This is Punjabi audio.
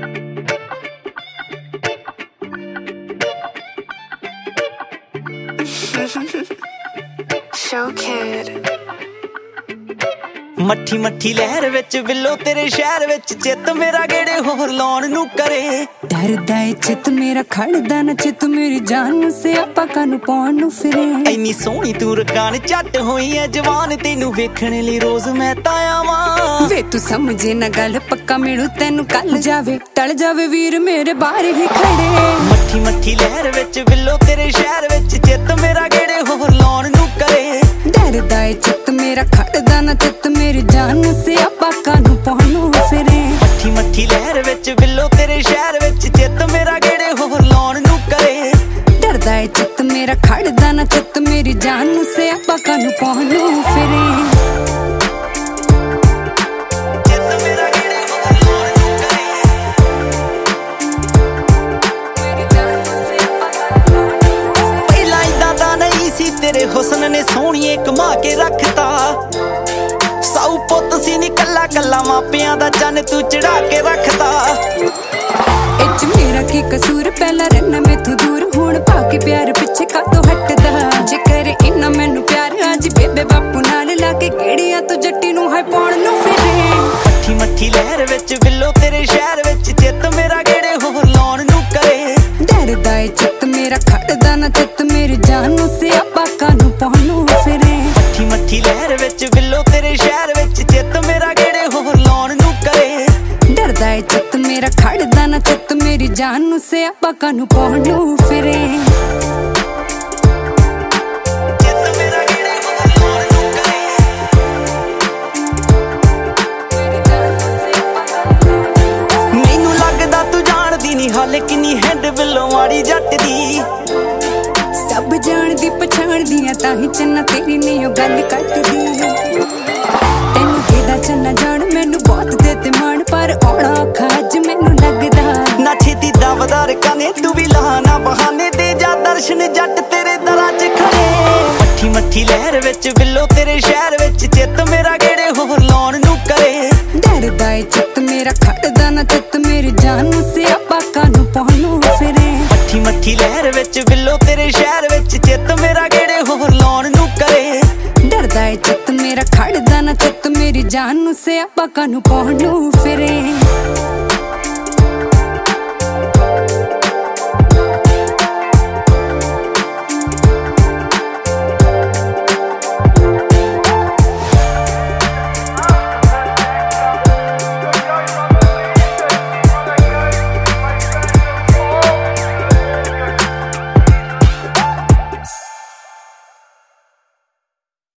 Show Kid ਮੱਠੀ ਮੱਠੀ ਲਹਿਰ ਵਿੱਚ ਬਿੱਲੋ ਤੇਰੇ ਸ਼ਹਿਰ ਵਿੱਚ ਚਿੱਤ ਮੇਰਾ ਗੇੜੇ ਹੋਰ ਲਾਉਣ ਨੂੰ ਕਰੇ ਡਰਦਾ ਏ ਚਿੱਤ ਮੇਰਾ ਖੜਦਾ ਨਾ ਚਿੱਤ ਮੇਰੀ ਜਾਨ ਨੂੰ ਸਿਆਪਾ ਕਾਨੂੰ ਪਾਉਣ ਨੂੰ ਫਿਰੇ ਐਨੀ ਸੋਹਣੀ ਤੂੰ ਰਕਾਨ ਝੱਟ ਹੋਈ ਐ ਜਵਾਨ ਤੈਨੂੰ ਵੇਖਣ ਲਈ ਰੋਜ਼ ਮੈਂ ਤਾਂ ਆਵਾਂ ਵੇ ਤੂੰ ਸਮਝੇ ਨਾ ਗੱਲ ਪੱਕਾ ਮਿਲੂ ਤੈਨੂੰ ਕੱਲ ਜਾਵੇ ਟਲ ਜਾਵੇ ਵੀਰ ਮੇਰੇ ਬਾਹਰ ਹੀ ਖੜੇ ਮੱਠੀ ਮੱਠੀ ਲਹਿਰ ਵਿੱਚ ਬਿੱਲੋ ਤੇਰੇ ਸ਼ਹਿਰ ਵਿੱਚ ਚਿੱਤ ਮੇਰਾ ਗੇੜੇ ਹੋਰ ਲਾਉਣ ਨੂੰ ਕਰੇ ਡਰਦਾ ਏ ਚਿੱਤ ਮੇਰਾ ਖੜਦਾ ਨਾ ਚਿੱਤ ਮੇਰੀ ਜਾਨ ਨੂੰ ਸਿਆਪਾ ਕਾਨੂੰ ਪਾਉਣ ਨੂੰ ਫਿਰੇ ਮੱਠੀ ਮੱਠੀ ਲਹਿਰ ਵਿੱਚ ਬਿੱਲੋ ਤੇਰੇ ਸ਼ਹਿਰ ਵਿੱਚ ਚਿੱਤ ਮੇਰਾ ਗੇੜੇ ਹੋਰ ਲਾਉਣ ਨੂੰ ਕਰੇ ਡਰਦਾ ਏ ਚਿੱਤ ਮੇਰਾ ਖੜਦਾ ਨਾ ਚਿੱਤ ਮੇਰੀ ਜਾਨ ਨੂੰ ਸਿਆਪਾ ਕਾਨੂੰ ਪਾਉਣ ਨੂੰ ਫਿਰੇ ਤੇਰੇ ਹੁਸਨ ਨੇ ਸੋਹਣੀਏ ਕਮਾ ਕੇ ਰੱਖਤਾ ਸਾਊ ਪੁੱਤ ਸੀ ਨੀ ਕੱਲਾ ਕੱਲਾ ਮਾਪਿਆਂ ਦਾ ਚੰਨ ਤੂੰ ਚੜਾ ਕੇ ਰੱਖਤਾ ਇੱਚ ਮੇਰਾ ਕੀ ਕਸੂਰ ਪਹਿਲਾਂ ਰਹਿਣਾ ਮੈਥੋਂ ਦੂਰ ਹੁਣ ਪਾ ਕੇ ਪਿਆਰ ਪਿੱਛੇ ਕਾਤੋਂ ਹਟਦਾ ਜੇ ਕਰੇ ਇੰਨਾ ਮੈਨੂੰ ਪਿਆਰ ਅੱਜ ਬੇਬੇ ਬਾਪੂ ਨਾਲ ਲਾ ਕੇ ਗੇੜੀਆਂ ਤੋਂ ਜੱਟੀ ਨੂੰ ਹੈ ਪਾਉਣ ਨੂੰ ਫਿਰੇ ਮੱਠੀ ਮੱਠੀ ਲਹਿਰ ਵਿੱਚ ਬਿੱਲੋ ਤੇਰੇ ਸ਼ਹਿਰ ਵਿੱਚ ਚਿੱਤ ਮੇਰਾ ਗੇੜੇ ਹੋਰ ਲਾਉਣ ਨੂੰ ਕਰੇ ਡਰਦਾ ਏ ਚਿੱਤ ਮੇਰਾ ਖੜਦਾ ਨਾ ਚਿੱਤ ਮੇਰੀ ਜਾਨ ਨੂੰ ਸਿਆਪਾ ਕਾਨੂੰ ਪਾਉਣ ਨੂੰ ਫਿਰੇ ਮੱਠੀ ਮੱਠੀ ਲਹਿਰ ਵਿੱਚ ਬਿੱਲੋ ਤੇਰੇ ਸ਼ਹਿਰ ਵਿੱਚ ਚਿੱਤ ਮੇਰਾ ਗੇੜੇ ਹੋਰ ਲਾਉਣ ਨੂੰ ਕਰੇ ਡਰਦਾ ਏ ਚਿੱਤ ਮੇਰਾ ਖੜਦਾ ਨਾ ਚਿੱਤ ਮੇਰੀ ਜਾਨ ਨੂੰ ਸਿਆਪਾ ਕਾਨੂੰ ਪਾਉਣ ਨੂੰ ਫਿਰੇ ਮੈਨੂੰ ਲੱਗਦਾ ਤੂੰ ਜਾਣਦੀ ਨੀ ਹਾਲੇ ਕਿੰਨੀ ਹੈਂਡ ਬਿੱਲੋ ਮਾੜੀ ਜੱਟ ਦੀ ਸਭ ਜਾਣਦੀ ਪਛਾਣਦੀ ਆ ਤਾਂ ਹੀ ਚੰਨਾ ਤੇਰੀ ਨੀ ਉਹ ਗੱਲ ਕੱਟਦੀ ਤੈਨੂੰ ਜਿਹਦਾ ਚੰਨਾ ਜਾਣ ਮੈਨੂੰ ਬਹੁਤ ਦੇ ਤੇ ਮਾਣ ਪਰ ਔੜਾ ਔਖਾ ਅੱਜ ਮੈਨੂੰ ਲੱਗਦਾ ਨਾ ਛੇਤੀ ਦਾਵਦਾਰ ਕਾਨੇ ਤੂੰ ਵੀ ਲਾ ਨਾ ਬਹਾਨੇ ਤੇ ਜਾ ਦਰਸ਼ਨ ਜੱਟ ਤੇਰੇ ਦਰਾਂ 'ਚ ਖੜੇ ਮੱਠੀ ਮੱਠੀ ਲਹਿਰ ਵਿੱਚ ਬਿੱਲੋ ਤੇਰੇ ਸ਼ਹਿਰ ਵਿੱਚ ਚਿੱਤ ਮੇਰਾ ਗੇੜੇ ਹੋਰ ਲਾਉਣ ਨੂੰ ਕਰੇ ਡਰਦਾ ਏ ਚਿੱਤ ਮੇਰਾ ਖੜਦਾ ਨਾ ਚਿੱਤ ਮੇਰੀ ਜਾਨ ਨੂੰ ਸਿਆਪਾ ਕਾਨੂੰ ਪਾਉਣ ਨੂੰ ਫਿਰੇ ਮੱਠੀ ਮੱਠੀ ਲਹਿਰ ਵਿੱਚ ਬਿੱਲੋ ਤੇਰੇ ਸ਼ਹਿਰ ਵਿੱਚ ਚਿੱਤ ਮੇਰਾ ਗੇੜੇ ਹੋਰ ਲਾਉਣ ਨੂੰ ਕਰੇ ਡਰਦਾ ਏ ਚਿੱਤ ਮੇਰਾ ਖੜਦਾ ਨਾ ਚਿੱਤ ਮੇਰੀ ਜਾਨ ਨੂੰ ਸਿਆਪਾ ਕਾਨੂੰ ਪਾਉਣ ਨੂੰ